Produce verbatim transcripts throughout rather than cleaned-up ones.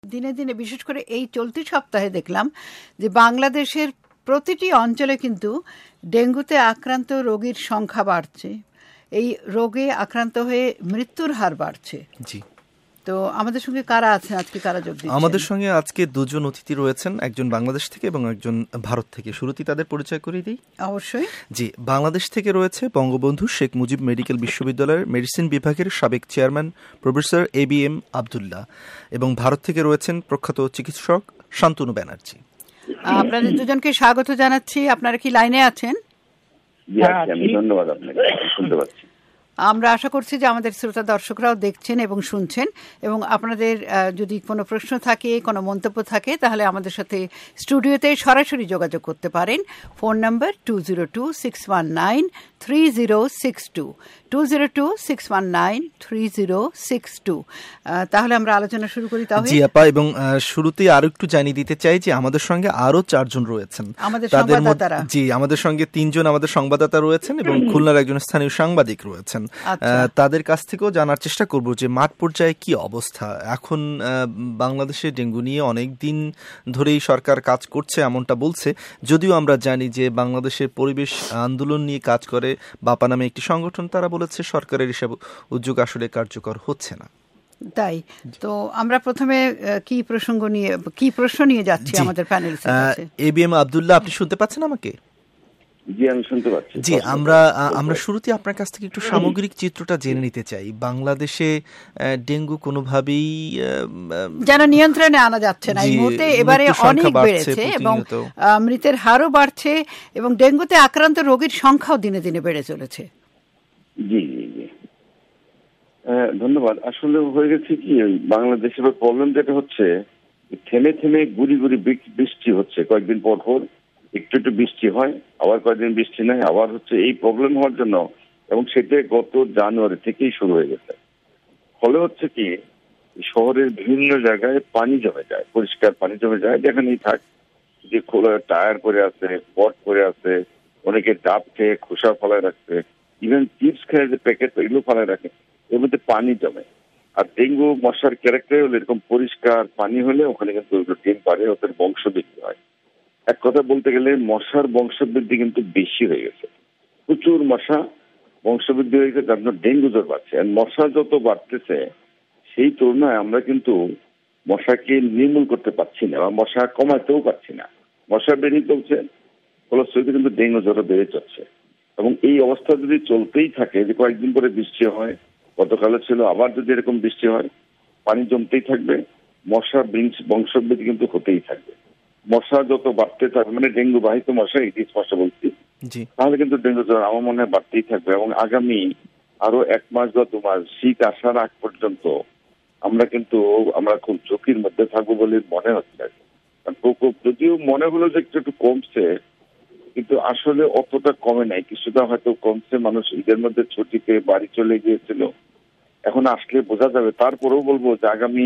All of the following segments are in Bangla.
দিনে দিনে বিশেষ করে এই চলতি সপ্তাহে দেখলাম যে বাংলাদেশের প্রতিটি অঞ্চলে কিন্তু ডেঙ্গুতে আক্রান্ত রোগীর সংখ্যা বাড়ছে, এই রোগে আক্রান্ত হয়ে মৃত্যুর হার বাড়ছে। জি, তো আমাদের সঙ্গে কারা আছেন আজকে, কারা যোগ দিচ্ছেন? আমাদের সঙ্গে আজকে দুজন অতিথি রয়েছেন, একজন বাংলাদেশ থেকে এবং একজন ভারত থেকে। শুরুতেই তাদের পরিচয় করিয়ে দিই। অবশ্যই। জি, বাংলাদেশ থেকে রয়েছে বঙ্গবন্ধু শেখ মুজিব মেডিকেল বিশ্ববিদ্যালয়ের মেডিসিন বিভাগের সাবেক chairman professor A B M Abdullah, এবং ভারত থেকে রয়েছেন প্রখ্যাত চিকিৎসক শান্তনু ব্যানার্জি। আপনাদের দুজনকে স্বাগত জানাচ্ছি। আপনারা কি লাইনে আছেন? ধন্যবাদ আপনাকে, শুনতে পাচ্ছি। আমরা আশা করছি যে আমাদের শ্রোতা দর্শকরাও দেখছেন এবং শুনছেন, এবং আপনাদের যদি কোনো প্রশ্ন থাকে, কোনো মন্তব্য থাকে, তাহলে আমাদের সাথে স্টুডিওতে সরাসরি যোগাযোগ করতে পারেন। Phone number two zero two six one nine three zero six two two zero two six one nine three zero six two. তাহলে আমরা আলোচনা শুরু করি। তাহলে জি আপা, এবং শুরুতেই আরো একটু জানিয়ে দিতে চাই যে আমাদের সঙ্গে আরো চারজন রয়েছেন আমাদের সংবাদদাতারা। জি, আমাদের সঙ্গে তিনজন আমাদের সংবাদদাতা রয়েছেন এবং খুলনার একজন স্থানীয় সাংবাদিক রয়েছেন। তাদের কাছ থেকেও জানার চেষ্টা করব যে মাঠ পর্যায়ে কি অবস্থা। এখন বাংলাদেশে ডেঙ্গু নিয়ে অনেক দিন ধরেই সরকার কাজ করছে এমনটা বলছে, যদিও আমরা জানি যে বাংলাদেশের পরিবেশ আন্দোলন নিয়ে কাজ করে বাপা নামে একটি সংগঠন, তারা বলেছে সরকারের এসব উদ্যোগ আসলে কার্যকর হচ্ছে না। তাই তো আমরা প্রথমে কি প্রসঙ্গ নিয়ে কি প্রশ্ন নিয়ে যাচ্ছি আমাদের panel? A B M Abdullah, আপনি শুনতে পাচ্ছেন আমাকে? জি, আমি শুনতে পাচ্ছি। জি, আমরা আমরা শুরুতে আপনার কাছ থেকে একটু সামগ্রিক চিত্রটা জেনে নিতে চাই। বাংলাদেশে ডেঙ্গু কোনোভাবেই যেন নিয়ন্ত্রণে আনা যাচ্ছে না এই মুহূর্তে, এবারে অনেক বেড়েছে এবং মৃতের হারও বাড়ছে এবং ডেঙ্গুতে আক্রান্ত রোগীর সংখ্যাও দিনে দিনে বেড়ে চলেছে। জি জি জি ধন্যবাদ। আসলে হয়ে গেছে কি, বাংলাদেশের প্রবলেম যেটা হচ্ছে, থেমে থেমে গুড়ি গুড়ি বৃষ্টি হচ্ছে, কয়েকদিন পর পর একটু একটু বৃষ্টি হয়, আবার কয়েকদিন বৃষ্টি নাই, আবার হচ্ছে। এই প্রবলেম হওয়ার জন্য, এবং সেটা গত জানুয়ারি থেকেই শুরু হয়ে গেছে। ফলে হচ্ছে কি, শহরের বিভিন্ন জায়গায় পানি জমে যায়, পরিষ্কার পানি জমে যায়, যেখানেই থাক, যে খোলা টায়ার পরে আছে, পট পরে আছে, অনেকে ডাব খেয়ে খোসা ফলায় রাখছে, ইভেন চিপস খেয়ে যে প্যাকেট এগুলো ফলায় রাখে, এর মধ্যে পানি জমে। আর ডেঙ্গু মশার ক্যারেক্টার হলে এরকম পরিষ্কার পানি হলে ওখানে কিন্তু ডিম পারে, ওদের বংশ বৃদ্ধি হয়। এক কথা বলতে গেলে মশার বংশবৃদ্ধি কিন্তু বেশি হয়ে গেছে, প্রচুর মশা বংশবৃদ্ধি হয়ে গেছে, যার জন্য ডেঙ্গু জ্বর বাড়ছে। আর মশা যত বাড়তেছে সেই তুলনায় আমরা কিন্তু মশাকে নির্মূল করতে পারছি না, বা মশা কমাতেও পারছি না। মশা বেরিয়ে চলছে, ফলশ্রুতিতে কিন্তু ডেঙ্গু জ্বর বেড়ে যাচ্ছে। এবং এই অবস্থা যদি চলতেই থাকে, যে কয়েকদিন পরে বৃষ্টি হয়, গতকালও ছিল, আবার যদি এরকম বৃষ্টি হয়, পানি জমতেই থাকবে, মশা বংশবৃদ্ধি কিন্তু হতেই থাকবে। মশা যত বাড়তে থাকবে, মানে ডেঙ্গু বাহিত মশা, এটি স্পষ্ট বলছি, তাহলে কিন্তু ডেঙ্গু জ্বর আমার মনে হয় বাড়তেই থাকবে। এবং আগামী আরো এক মাস বা দু মাস, শীত আসার আগ পর্যন্ত আমরা কিন্তু আমরা খুব ঝুঁকির মধ্যে থাকবো বলে মনে হচ্ছে। প্রকোপ যদিও মনে হলো যে একটু একটু কমছে, কিন্তু আসলে অতটা কমে নাই, কিছুটা হয়তো কমছে। মানুষ ঈদের মধ্যে ছুটিতে বাড়ি চলে গিয়েছিল, এখন আসলে বোঝা যাবে। তারপরেও বলবো যে আগামী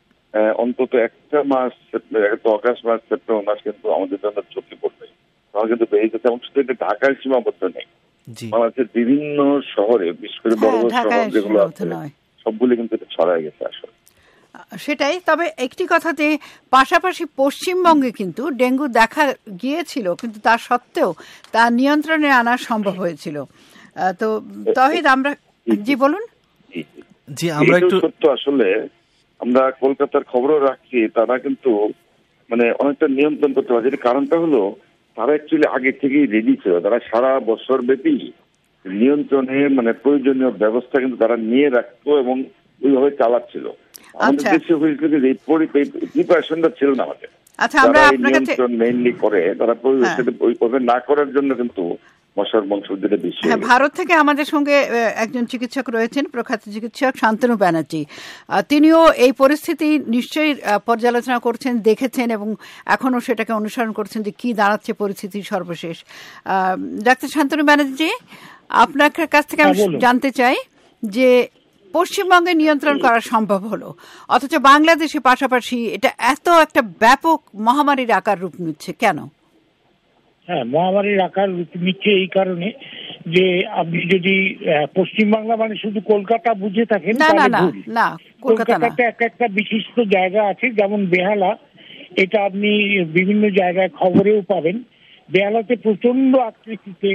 অন্তত একটা মাস, অগাস্ট মাস, সেপ্টেম্বর মাস কিন্তু আমাদের জন্য ঝুঁকি পড়বে, তাহলে কিন্তু বেড়ে যাচ্ছে। এবং শুধু এটা ঢাকার সীমাবদ্ধ নেই, বাংলাদেশের বিভিন্ন শহরে, বিশেষ করে বড় বড় শহর যেগুলো আছে সবগুলি কিন্তু এটা ছড়ায় গেছে আসলে। সেটাই। তবে একটি কথাতে, পাশাপাশি পশ্চিমবঙ্গে কিন্তু ডেঙ্গু দেখা গিয়েছিল, কিন্তু তা সত্ত্বেও তা নিয়ন্ত্রণে আনা সম্ভব হয়েছিল। তো তহিদ, আমরা জি বলুন। জি, আমরা একটু সত্য, আসলে আমরা কলকাতার খবরও রাখছি, তারা কিন্তু মানে অনেকটা নিয়ন্ত্রণ করতে পারছে। কারণটা হলো তারা অ্যাকচুয়ালি আগে থেকেই রেডি ছিল, তারা সারা বছর ব্যাপী নিয়ন্ত্রণে মানে প্রয়োজনীয় ব্যবস্থা কিন্তু তারা নিয়ে রাখতো এবং ওইভাবে চালাচ্ছিল। আমাদের দেশে হয়েছিল এই প্রিপারেশনটা ছিল না আমাদের। আচ্ছা, আমরা আপনার কাছে মেইনলি করে তারা ওইভাবে না করার জন্য কিন্তু মশার বংশবৃদ্ধিটা বেশি। হ্যাঁ, ভারত থেকে আমাদের সঙ্গে একজন চিকিৎসক রয়েছেন, প্রখ্যাত চিকিৎসক শান্তনু ব্যানার্জি। তিনিও এই পরিস্থিতি নিশ্চয়ই পর্যালোচনা করছেন, দেখেছেন এবং এখনো সেটাকে অনুসরণ করছেন যে কি দাঁড়াচ্ছে পরিস্থিতি সর্বশেষ। ডাক্তার শান্তনু ব্যানার্জি, আপনার কাছ থেকে আমি জানতে চাই যে পশ্চিমবঙ্গে নিয়ন্ত্রণ করা সম্ভব হলো, অথচ বাংলাদেশে পাশাপাশি এটা এত একটা ব্যাপক মহামারীর আকার রূপ নিচ্ছে কেন? হ্যাঁ, মহামারীর আকার নিচ্ছে এই কারণে যে আপনি যদি পশ্চিমবাংলা মানে শুধু কলকাতা বুঝে থাকেন তাহলে ভুল। কলকাতাতে এক একটা বিশিষ্ট জায়গা আছে, যেমন বেহালা, এটা আপনি বিভিন্ন জায়গায় খবরেও পাবেন। বেহালাতে প্রচন্ড আকৃতিতে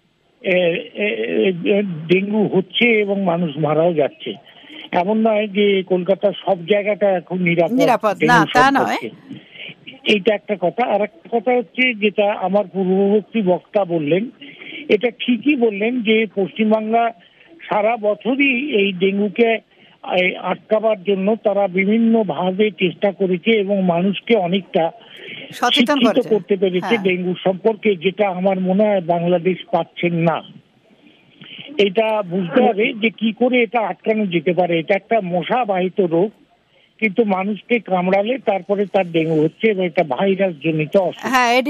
ডেঙ্গু হচ্ছে এবং মানুষ মারাও যাচ্ছে। এমন নয় যে কলকাতার সব জায়গাটা এখন নিরাপদ না, তা নয়। এইটা একটা কথা। আর একটা কথা হচ্ছে, যেটা আমার পূর্ববর্তী বক্তা বললেন, এটা ঠিকই বললেন যে পশ্চিমবাংলা সারা বছরই এই ডেঙ্গুকে আটকাবার জন্য তারা বিভিন্ন ভাবে চেষ্টা করেছে এবং মানুষকে অনেকটা শিক্ষিত করতে পেরেছে ডেঙ্গু সম্পর্কে, যেটা আমার মনে হয় বাংলাদেশ পাচ্ছেন না। এটা বুঝতে হবে যে কি করে এটা আটকানো যেতে পারে। এটা একটা মশা বাহিত রোগ, কিন্তু মানুষকে কামড়ালে তারপরে তার ডেঙ্গু হচ্ছে এবং এটা ভাইরাস জনিত অসুখ।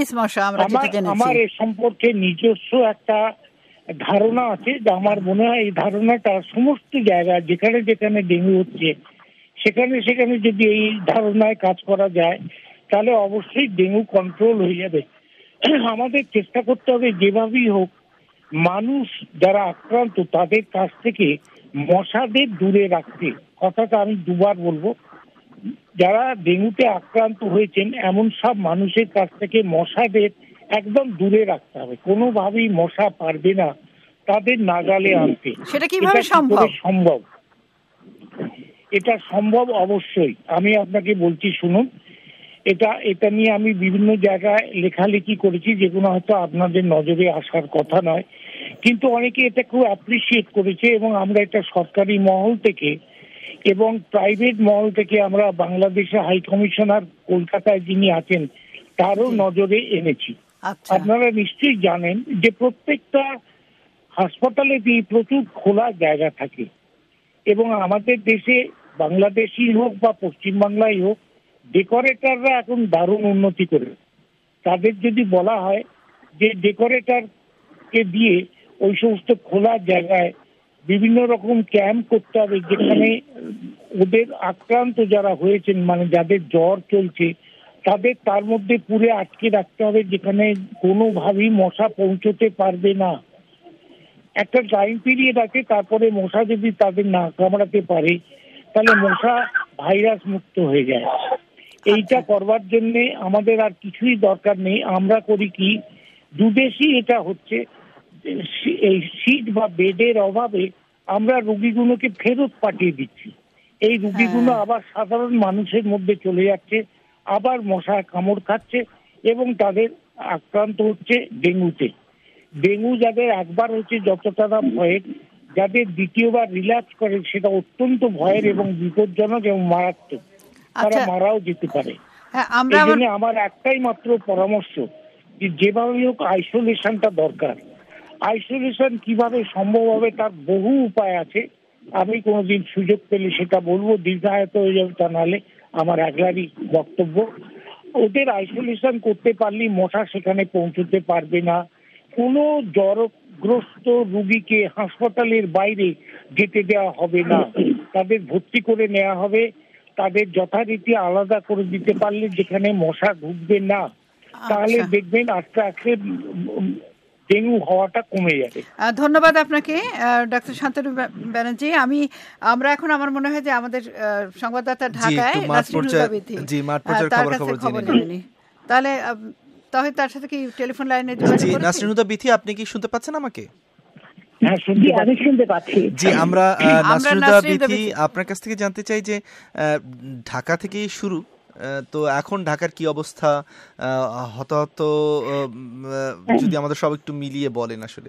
আমার এ সম্পর্কে নিজস্ব একটা ধারণা আছে, যে আমার মনে হয় এই ধারণাটা সমস্ত জায়গায় যেখানে যেখানে ডেঙ্গু হচ্ছে সেখানে সেখানে যদি এই ধারণায় কাজ করা যায় তাহলে অবশ্যই ডেঙ্গু কন্ট্রোল হয়ে যাবে। আমাদের চেষ্টা করতে হবে যেভাবেই হোক মানুষ যারা আক্রান্ত তাদের কাছ থেকে মশাদের দূরে রাখতে। কথাটা আমি দুবার বলবো, যারা ডেঙ্গুতে আক্রান্ত হয়েছেন এমন সব মানুষের কাছ থেকে মশাদের একদম দূরে রাখতে হবে। কোনোভাবেই মশা পারবে না তাদের নাগালে আনতে। সেটা কিভাবে সম্ভব? সম্ভব এটা সম্ভব অবশ্যই। আমি আপনাকে বলছি শুনুন, এটা এটা নিয়ে আমি বিভিন্ন জায়গায় লেখালেখি করেছি, যেগুলো হয়তো আপনাদের নজরে আসার কথা নয়, কিন্তু অনেকে এটা খুব অ্যাপ্রিসিয়েট করেছে এবং আমরা এটা সরকারি মহল থেকে এবং প্রাইভেট মহল থেকে আমরা বাংলাদেশে হাই কমিশনার কলকাতায় যিনি আছেন তারও নজরে এনেছি। আপনারা নিশ্চয়ই জানেন যে প্রত্যেকটা হাসপাতালে প্রচুর খোলা জায়গা থাকে এবং আমাদের দেশে বাংলাদেশই হোক বা পশ্চিমবাংলাই হোক ডেকোরেটররা এখন দারুণ উন্নতি করে। তাদের যদি বলা হয় যে ডেকোরেটরকে দিয়ে ওই সমস্ত খোলা জায়গায় বিভিন্ন রকম ক্যাম্প করতে হবে, যেখানে ওদের আক্রান্ত যারা হয়েছেন মানে যাদের জ্বর চলছে তাদের তার মধ্যে পুরে আটকে রাখতে হবে, যেখানে কোনোভাবেই মশা পৌঁছতে পারবে না। একটা টাইম পিরিয়ড আছে, তারপরে মশা যদি তাদের না কামড়াতে পারে তাহলে মশা ভাইরাস মুক্ত হয়ে যায়। এইটা করবার জন্য আমাদের আর কিছুই দরকার নেই। আমরা করি কি, দুদেশই এটা হচ্ছে, এই সিট বা বেডের অভাবে আমরা রোগীগুলোকে ফেরত পাঠিয়ে দিচ্ছি। এই রোগীগুলো আবার সাধারণ মানুষের মধ্যে চলে যাচ্ছে, আবার মশা কামড় খাচ্ছে এবং তাদের আক্রান্ত হচ্ছে ডেঙ্গুতে। ডেঙ্গু যাদের একবার হচ্ছে যতটা না ভয়ের, যাদের দ্বিতীয়বার রিল্যাক্স করে সেটা অত্যন্ত ভয়ের এবং বিপজ্জনক এবং মারাত্মক, তারা মারাও যেতে পারে। এই জন্য আমার একটাই মাত্র পরামর্শ, যে যেভাবে হোক আইসোলেশনটা দরকার। আইসোলেশন কিভাবে সম্ভব হবে তার বহু উপায় আছে, আমি কোনোদিন সুযোগ পেলে সেটা বলবো, দীর্ঘায়িত হয়ে যাবে তা নাহলে আমার একলারই বক্তব্য। ওদের আইসোলেশন করতে পারলে মশা সেখানে পৌঁছতে পারবে না। কোনো জ্বরগ্রস্ত রোগীকে হাসপাতালের বাইরে যেতে দেওয়া হবে না, তাদের ভর্তি করে নেওয়া হবে, তাদের যথারীতি আলাদা করে দিতে পারলে যেখানে মশা ঢুকবে না, তাহলে দেখবেন আস্তে আস্তে ডেঙ্গু হওয়াটা কমে যাবে। ধন্যবাদ আপনাকে ডাক্তার শান্তনু ব্যানার্জি। আমি আমরা এখন আমার মনে হয় যে আমাদের সংবাদদাতা ঢাকায় তার কাছে খবর জেনে, তাহলে তাহলে তার সাথে কি টেলিফোন লাইনে যোগাযোগ করছি? নাসরিনুদা বিথি, আপনি কি শুনতে পাচ্ছেন আমাকে? হ্যাঁ, আমি শুনতে পাচ্ছি। জি, আমরা নাসরিনুদা বিথি আপনার কাছ থেকে জানতে চাই যে ঢাকা থেকেই শুরু, তো এখন ঢাকার কি অবস্থা, হতাহত যদি আমাদের সব একটু মিলিয়ে বলেন। আসলে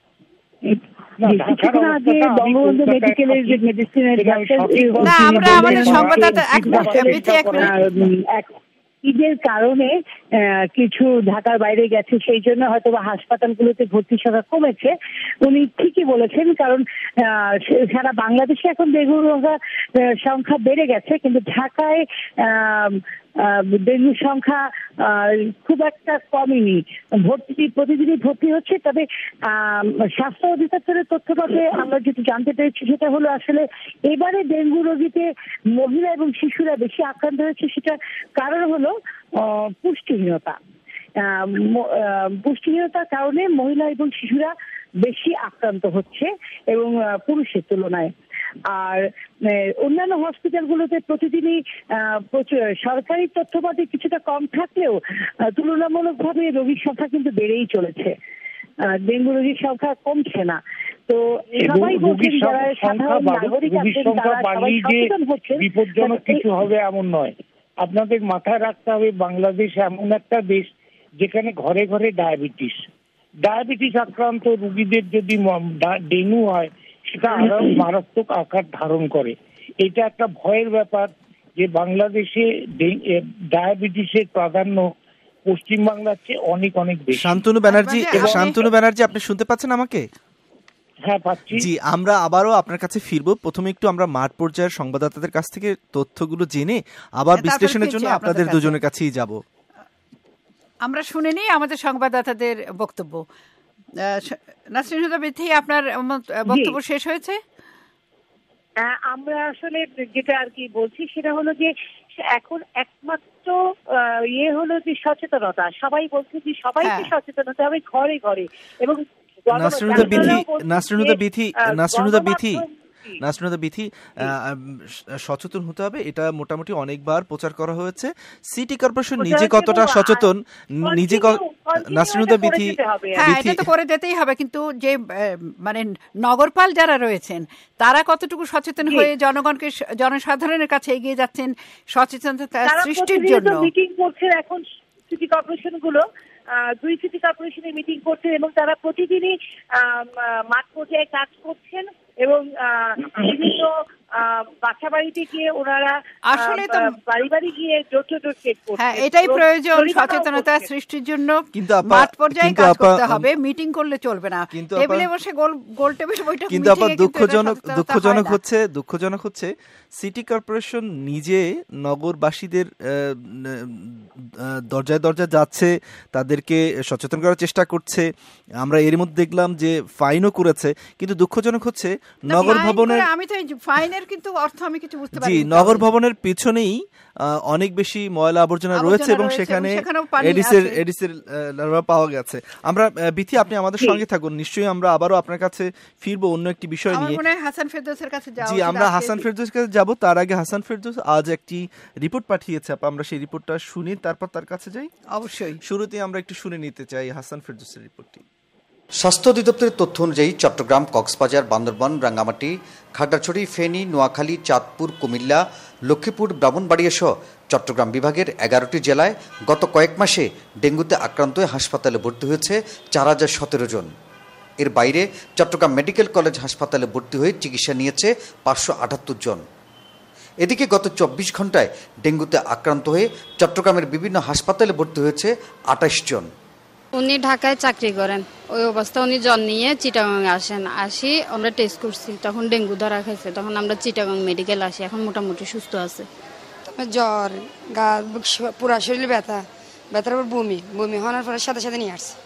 ঈদের কারণে কিছু ঢাকার বাইরে গেছে, সেই জন্য হয়তো বা হাসপাতালগুলোতে ভর্তি সংখ্যা কমেছে। উনি ঠিকই বলেছেন, কারণ সারা বাংলাদেশে এখন ডেঙ্গু রোগীর সংখ্যা বেড়ে গেছে, কিন্তু ঢাকায় ডেঙ্গুর সংখ্যা খুব একটা কমেনি। ভর্তি প্রতিদিনই ভর্তি হচ্ছে, তবে স্বাস্থ্য অধিদপ্তরের তথ্যমতে আমরা যেটা জানতে পেরেছি সেটা হলো আসলে এবারে ডেঙ্গু রোগীতে মহিলা এবং শিশুরা বেশি আক্রান্ত হয়েছে। সেটার কারণ হলো পুষ্টিহীনতা। পুষ্টিহীনতার কারণে মহিলা এবং শিশুরা বেশি আক্রান্ত হচ্ছে এবং পুরুষের তুলনায়। আর অন্যান্য হসপিটালগুলোতে প্রতিদিনই সরকারি তথ্যপাতি কিছুটা কম থাকলেও তুলনামূলকভাবে রোগীর সংখ্যা কিন্তু বেড়েই চলেছে, ডেঙ্গু রোগীর সংখ্যা কমছে না। তো সবাই বলছেন যারা সাধারণ নাগরিক আছেন তারা সবাই সচেতন হচ্ছেন, বিপজ্জনক কিছু হবে এমন নয়। আপনাদের মাথায় রাখতে হবে বাংলাদেশ এমন একটা দেশ যেখানে ঘরে ঘরে ডায়াবেটিস ডায়াবেটিস আক্রান্ত রোগীদের যদি ডেঙ্গু হয় সেটা আরো মারাত্মক আকার ধারণ করে। এটা একটা ভয়ের ব্যাপার যে বাংলাদেশে ডায়াবেটিসের প্রাধান্য পশ্চিমবাংলার চেয়ে অনেক অনেক বেশি। শান্তনু ব্যানার্জি, শান্তনু ব্যানার্জি আপনি শুনতে পাচ্ছেন আমাকে? হ্যাঁ পাচ্ছি। জি, আমরা আবারও আপনার কাছে ফিরবো। প্রথমে একটু আমরা মাঠ পর্যায়ের সংবাদদাতাদের কাছ থেকে তথ্যগুলো জেনে আবার বিশ্লেষণের জন্য আপনাদের দুজনের কাছেই যাব। আমরা শুনে নিই আমাদের সংবাদদাতাদের বক্তব্য। নাসরিন হুদা বিথি, আপনার বক্তব্য শেষ হয়েছে? আমরা আসলে যেটা আর কি বলছি সেটা হলো যে এখন একমাত্র ইয়ে হলো যে সচেতনতা। সবাই বলছে যে সবাইকে সচেতন হতে হবে ঘরে ঘরে। এবং নাসরিনুদা বিথি নাসরিনুদা বিথি নাসরিনুদা বিথি নাসরিনুদা বিথি সচেতন হতে হবে, এটা মোটামুটি অনেকবার প্রচার করা হয়েছে। সিটি কর্পোরেশন নিজে কতটা সচেতন নিজে নাসরিনুদা বিথি হ্যাঁ এটা তো করে যেতেই হবে, কিন্তু যে মানে নগরপাল যারা রয়েছেন তারা কতটুকু সচেতন হয়ে জনগণকে জনসাধারণের কাছে এগিয়ে যাচ্ছেন সচেতনতা সৃষ্টির জন্য? মিটিং করছেন এখন সিটি কর্পোরেশন গুলো, দুই সিটি কর্পোরেশনের মিটিং করছেন এবং তারা প্রতিদিনই মাঠ পর্যায়ে কাজ করছেন এবং বিভিন্ন বাসা বাড়িতে গিয়ে ওনারা আসলে তো বাড়ি বাড়ি গিয়ে ডোর টু ডোর চেক করছেন। হ্যাঁ এটাই প্রয়োজন সচেতনতা সৃষ্টির জন্য। মাঠ পর্যায়ে কাজ করতে হবে, মিটিং করলে চলবে না, টেবিলে বসে গোল গোল টেবিলে বৈঠক। কিন্তু আপা দুঃখজনক দুঃখজনক হচ্ছে দুঃখজনক হচ্ছে সিটি কর্পোরেশন নিজে নগরবাসীদের দরজায় দরজা যাচ্ছে, তাদেরকে সচেতন করার চেষ্টা করছে। আমরা এর মধ্যে দেখলাম যে ফাইনও করেছে, কিন্তু দুঃখজনক হচ্ছে নগর ভবনের আমি তো ফাইনের কিন্তু অর্থ আমি কিছু বুঝতে পারি। জি, নগর ভবনের পিছনেই অনেক বেশি ময়লা আবর্জনা রয়েছে এবং সেখানে এডিসের এডিসের লার্ভা পাওয়া গেছে। আমরা বিথি আপনি আমাদের সঙ্গে থাকুন, নিশ্চয়ই আমরা আবারও আপনার কাছে ফিরবো অন্য একটি বিষয় নিয়ে। আমার মনে হয় হাসান ফেরদৌসের কাছে যাব। জি, আমরা হাসান ফেরদৌসের কাছে যাব। তার আগে হাসান ফেরদৌস আজ একটি রিপোর্ট পাঠিয়েছে, আপা আমরা সেই রিপোর্টটা শুনি তারপর তার কাছে যাই। অবশ্যই শুরুতেই আমরা একটু শুনে নিতে চাই হাসান ফেরদৌসের রিপোর্টটি। স্বাস্থ্য অধিদপ্তরের তথ্য অনুযায়ী চট্টগ্রাম, কক্সবাজার, বান্দরবান, রাঙ্গামাটি, খাগড়াছড়ি, ফেনী, নোয়াখালী, চাঁদপুর, কুমিল্লা, লক্ষ্মীপুর, ব্রাহ্মণবাড়িয়া সহ চট্টগ্রাম বিভাগের এগারোটি জেলায় গত কয়েক মাসে ডেঙ্গুতে আক্রান্ত হয়ে হাসপাতালে ভর্তি হয়েছে চার হাজার সতেরো জন। এর বাইরে চট্টগ্রাম মেডিকেল কলেজ হাসপাতালে ভর্তি হয়ে চিকিৎসা নিয়েছে পাঁচশো আটাত্তর জন। এদিকে গত চব্বিশ ঘন্টায় ডেঙ্গুতে আক্রান্ত হয়ে চট্টগ্রামের বিভিন্ন হাসপাতালে ভর্তি হয়েছে আটাইশ জন। উনি ঢাকায় চাকরি করেন, ওই অবস্থা উনি জ্বর নিয়ে চিটাগাং আসেন। আসি আমরা টেস্ট করছি, তখন ডেঙ্গু ধরা খাইছে, তখন আমরা চিটাগাং মেডিকেল আসি, এখন মোটামুটি সুস্থ আছে। জ্বর, গা পুরা শরীরে ব্যথা, ব্যথার পর বমি, বমি হওয়ার পরে সাথে সাথে নিয়ে আসছে।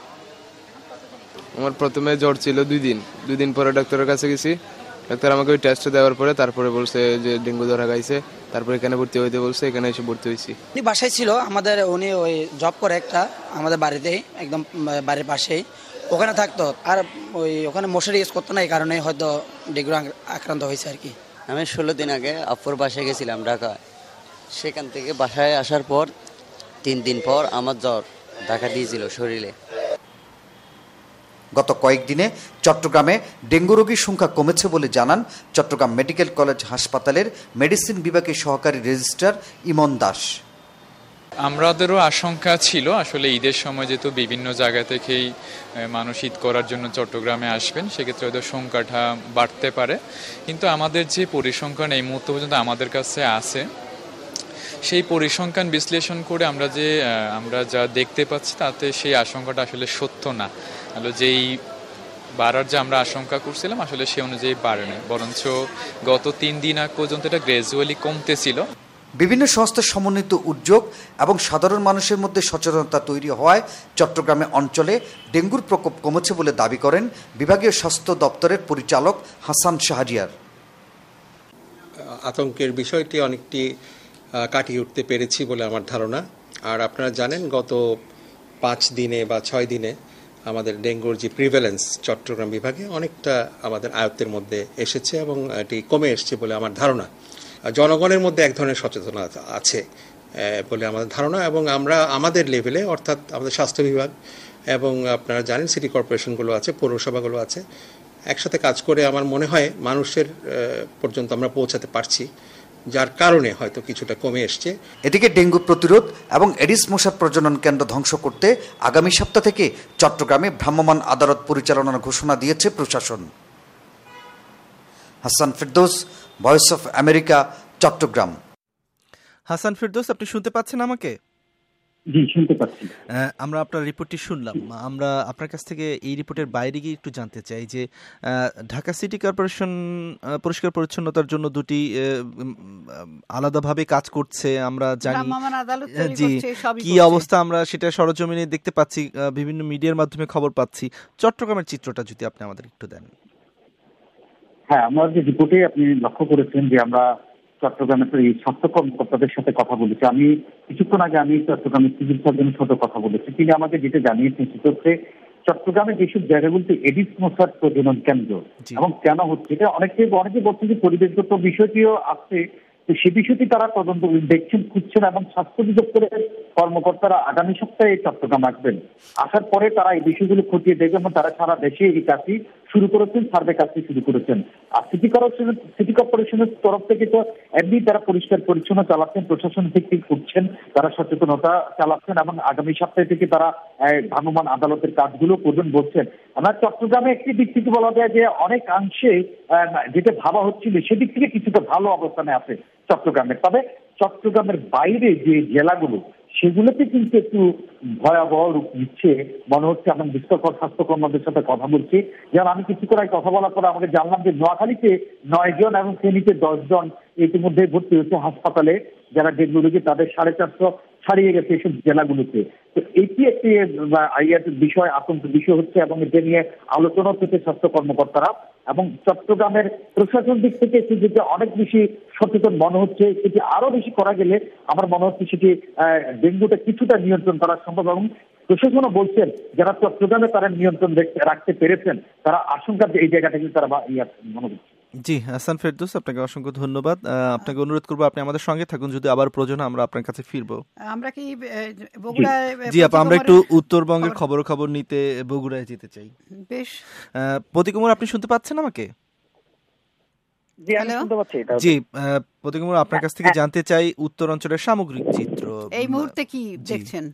আমার প্রথমে জ্বর ছিল দুই দিন, দুই দিন পরে ডাক্তারের কাছে গেছি। ডাক্তার আমাকে ওই টেস্ট দেওয়ার পরে তারপরে বলছে যে ডেঙ্গু ধরা খাইছে, তারপরে এখানে ভর্তি হইতে বলছে, এখানে এসে ভর্তি হয়েছি। উনি বাসায় ছিল আমাদের, উনি ওই জব করে একটা আমাদের বাড়িতেই, একদম বাড়ির পাশেই, ওখানে থাকতো। আর ওই ওখানে মশারি ইউজ করতো না, এই কারণে হয়তো ডেঙ্গু আক্রান্ত হয়েছে আর কি। আমি ষোলো দিন আগে আপুর বাসায় গেছিলাম ঢাকায়, সেখান থেকে বাসায় আসার পর তিন দিন পর আমার জ্বর দেখা দিয়েছিল শরীরে। গত কয়েকদিনে চট্টগ্রামে ডেঙ্গু রোগীর সংখ্যা কমেছে বলে জানান চট্টগ্রাম মেডিকেল কলেজ হাসপাতালের মেডিসিন বিভাগের সহকারী রেজিস্ট্রার ইমন দাস। আমাদেরও আশঙ্কা ছিল আসলে ঈদের সময় যেহেতু বিভিন্ন জায়গা থেকেই মানুষ ঈদ করার জন্য চট্টগ্রামে আসবেন, সেক্ষেত্রে হয়তো সংখ্যাটা বাড়তে পারে। কিন্তু আমাদের যে পরিসংখ্যান এই মুহূর্ত পর্যন্ত আমাদের কাছে আছে, সেই পরিসংখ্যান বিশ্লেষণ করে আমরা যে আমরা যা দেখতে পাচ্ছি তাতে সেই আশঙ্কাটা আসলে সত্য না। হলো যেই বাড়ার যে আমরা আশঙ্কা করছিলাম আসলে সে অনুযায়ী বাড়ে না, বরঞ্চ গত তিন দিন আগ পর্যন্ত এটা গ্র্যাজুয়ালি কমতেছিল। বিভিন্ন সংস্থার সমন্বিত উদ্যোগ এবং সাধারণ মানুষের মধ্যে সচেতনতা তৈরি হওয়ায় চট্টগ্রামে অঞ্চলে ডেঙ্গুর প্রকোপ কমেছে বলে দাবি করেন বিভাগীয় স্বাস্থ্য দপ্তরের পরিচালক হাসান শাহরিয়ার। আতঙ্কের বিষয়টি অনেকটি কাটিয়ে উঠতে পেরেছি বলে আমার ধারণা। আর আপনারা জানেন গত পাঁচ দিনে বা ছয় দিনে আমাদের ডেঙ্গুর যে প্রিভ্যালেন্স চট্টগ্রাম বিভাগে অনেকটা আমাদের আয়ত্তের মধ্যে এসেছে এবং এটি কমে এসছে বলে আমার ধারণা। জনগণের মধ্যে এক ধরনের সচেতনতা আছে বলে আমাদের ধারণা, এবং আমরা আমাদের লেভেলে অর্থাৎ আমাদের স্বাস্থ্য বিভাগ এবং আপনারা জানেন সিটি কর্পোরেশনগুলো আছে, পৌরসভাগুলো আছে, একসাথে কাজ করে আমার মনে হয় মানুষের পর্যন্ত আমরা পৌঁছাতে পারছি, যার কারণে হয়তো কিছুটা কমে এসছে। এদিকে ডেঙ্গু প্রতিরোধ এবং এডিস মশার প্রজনন কেন্দ্র ধ্বংস করতে আগামী সপ্তাহ থেকে চট্টগ্রামে ভ্রাম্যমাণ আদালত পরিচালনার ঘোষণা দিয়েছে প্রশাসন। Hasan Ferdous, voice of America, Chittagong. Hasan Ferdous, আপনি শুনতে পাচ্ছেন আমাকে? জি, শুনতে পাচ্ছি। আমরা আপনার রিপোর্টটি শুনলাম। আমরা আপনার কাছ থেকে এই রিপোর্টের বাইরে গিয়ে একটু জানতে চাই যে ঢাকা সিটি কর্পোরেশন পরিষ্কার পরিচ্ছন্নতার জন্য দুটি আলাদাভাবে কাজ করছে, আমরা জানি। জি, কি অবস্থা আমরা সেটা সরজমিনে দেখতে পাচ্ছি, বিভিন্ন মিডিয়ার মাধ্যমে খবর পাচ্ছি। চট্টগ্রামের চিত্রটা যদি আপনি আমাদের একটু দেন। হ্যাঁ, আমার যে রিপোর্টে আপনি লক্ষ্য করেছেন যে আমরা চট্টগ্রামের এই স্বাস্থ্য কর্মকর্তাদের সাথে কথা বলেছি। আমি কিছুক্ষণ আগে আমি চট্টগ্রামের সিভিল সার্জনের সাথে কথা বলেছি। তিনি আমাকে যেটা জানিয়েছেন সেটা হচ্ছে চট্টগ্রামের যেসব জায়গাগুলোতে এডিস মশার প্রজনন কেন্দ্র এবং কেন হচ্ছে এটা অনেকে অনেকে বলছে যে পরিবেশগত বিষয়টিও আছে, তো সে বিষয়টি তারা তদন্ত দেখছেন, খুঁজছেন এবং স্বাস্থ্য অধিদপ্তরের কর্মকর্তারা আগামী সপ্তাহে চট্টগ্রাম আসবেন। আসার পরে তারা এই বিষয়গুলো খতিয়ে দেখবেন এবং তারা সারা দেশে এই কাজটি শুরু করেছেন, সার্ভে কাজটি শুরু করেছেন। আর সিটি কর্পোরেশনের সিটি কর্পোরেশনের তরফ থেকে তো এমনি তারা পরিষ্কার পরিচ্ছন্ন চালাচ্ছেন, প্রশাসন থেকে করছেন, তারা সচেতনতা চালাচ্ছেন এবং আগামী সপ্তাহ থেকে তারা ভ্রাম্যমাণ আদালতের কাজগুলো করবেন বলছেন। আমার চট্টগ্রামে একটি দিক থেকে বলা যায় যে অনেকাংশে যেটা ভাবা হচ্ছিল সেদিক থেকে কিছুটা ভালো অবস্থানে আছে চট্টগ্রামের। তবে চট্টগ্রামের বাইরে যে জেলাগুলো সেগুলোতে কিন্তু একটু ভয়াবহ রূপ নিচ্ছে মনে হচ্ছে। এবং বিশ্বকর স্বাস্থ্যকর্মীদের সাথে কথা বলছি, যেমন আমি কিছুক্ষণ আগে কথা বলার পরে আমাকে জানলাম যে নোয়াখালীতে নয় জন এবং ফেনীতে দশ জন ইতিমধ্যে ভর্তি হয়েছে হাসপাতালে, যারা ডেঙ্গু রোগী তাদের সাড়ে চারশো ছাড়িয়ে গেছে এইসব জেলাগুলোতে। তো এটি একটি বিষয়, আতঙ্ক বিষয় হচ্ছে এবং এটা নিয়ে আলোচনা হচ্ছে স্বাস্থ্য কর্মকর্তারা এবং চট্টগ্রামের প্রশাসন দিক থেকে সেটিকে অনেক বেশি সচেতন মনে হচ্ছে। সেটি আরো বেশি করা গেলে আমার মনে হচ্ছে সেটি ডেঙ্গুটা কিছুটা নিয়ন্ত্রণ করা সম্ভব এবং প্রশাসনও বলছেন যারা চট্টগ্রামে তারা নিয়ন্ত্রণ রাখতে পেরেছেন তারা আশঙ্কা এই জায়গাটা কিন্তু তারা মনে করছে। জি, হাসান ফেরদৌস, আপনাকে অসংখ্য ধন্যবাদ। আপনাকে অনুরোধ করবো আপনি আমাদের সঙ্গে থাকুন, যদি আবার প্রয়োজন আমরা আপনার কাছে ফিরবো। আমরা কি বগুড়ায়? জি আপা, আমরা একটু উত্তরবঙ্গের খবর খবর নিতে বগুড়ায় যেতে চাই। বেশ, প্রতিকুমার আপনি শুনতে পাচ্ছেন আমাকে? জি, প্রতিকুমার আপনার কাছ থেকে জানতে চাই উত্তর অঞ্চলের সামগ্রিক চিত্র এই মুহূর্তে কি দেখছেন?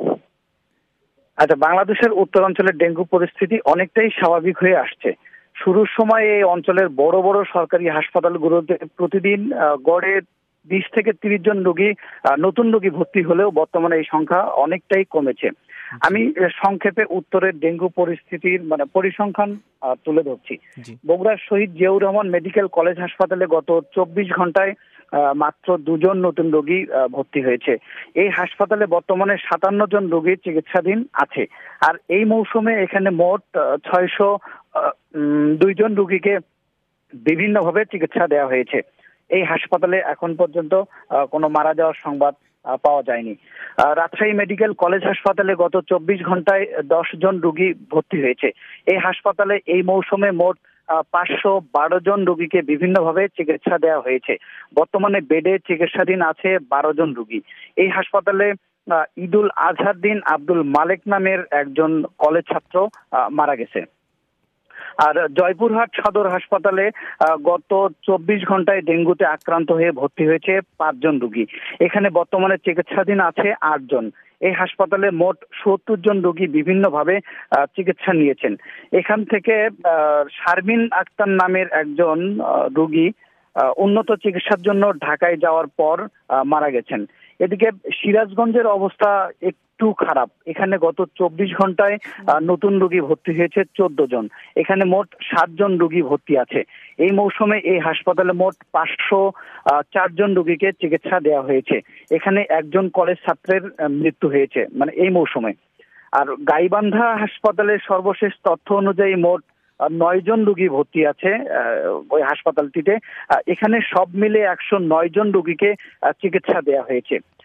আচ্ছা, বাংলাদেশের উত্তর অঞ্চলের ডেঙ্গু পরিস্থিতি অনেকটাই স্বাভাবিক হয়ে আসছে। শুরুর সময় এই অঞ্চলের বড় বড় সরকারি হাসপাতালগুলোতে প্রতিদিন গড়ে বিশ থেকে তিরিশ জন রোগী নতুন রোগী ভর্তি হলেও বর্তমানে এই সংখ্যা অনেকটাই কমেছে। আমি সংক্ষেপে উত্তরের ডেঙ্গু পরিস্থিতির মানে পরিসংখ্যান তুলে ধরছি। বগুড়ার শহীদ জিয়াউর রহমান মেডিকেল কলেজ হাসপাতালে গত চব্বিশ ঘন্টায় মাত্র দুজন নতুন রোগী ভর্তি হয়েছে। এই হাসপাতালে বর্তমানে সাতান্ন জন রোগী চিকিৎসাধীন আছে। আর এই মৌসুমে এখানে মোট ছয়শো দুইজন রোগীকে বিভিন্নভাবে চিকিৎসা দেওয়া হয়েছে। এই হাসপাতালে এখন পর্যন্ত কোনো মারা যাওয়ার সংবাদ পাওয়া যায়নি। রাজশাহী মেডিকেল কলেজ হাসপাতালে গত চব্বিশ ঘন্টায় দশ জন রোগী ভর্তি হয়েছে। এই হাসপাতালে এই মৌসুমে মোট পাঁচশো বারো জন রোগীকে বিভিন্নভাবে চিকিৎসা দেওয়া হয়েছে। বর্তমানে বেডে চিকিৎসাধীন আছে বারো জন রোগী। এই হাসপাতালে ঈদুল আজহার দিন আব্দুল মালেক নামের একজন কলেজ ছাত্র মারা গেছে। আর জয়পুরহাট সদর হাসপাতালে গত চব্বিশ ঘন্টায় ডেঙ্গুতে আক্রান্ত হয়ে ভর্তি হয়েছে পাঁচজন রোগী। এখানে বর্তমানে চিকিৎসাধীন আছে আট জন। এই হাসপাতালে মোট সত্তর জন রোগী বিভিন্নভাবে চিকিৎসা নিয়েছেন। এখান থেকে শারমিন আক্তার নামের একজন রোগী উন্নত চিকিৎসার জন্য ঢাকায় যাওয়ার পর মারা গেছেন। এদিকে সিরাজগঞ্জের অবস্থা একটু খারাপ। এখানে গত চব্বিশ ঘন্টায় নতুন রোগী ভর্তি হয়েছে চোদ্দ জন। এখানে মোট সাত জন রোগী ভর্তি আছে। এই মৌসুমে এই হাসপাতালে মোট পাঁচশো চারজন রোগীকে চিকিৎসা দেওয়া হয়েছে। এখানে একজন কলেজ ছাত্রের মৃত্যু হয়েছে মানে এই মৌসুমে। আর গাইবান্ধা হাসপাতালের সর্বশেষ তথ্য অনুযায়ী মোট নয় জন রোগী ভর্তি আছে ওই হাসপাতালটিতে। এখানে সব মিলে একশো নয় জন রোগীকে চিকিৎসা দেওয়া হয়েছে।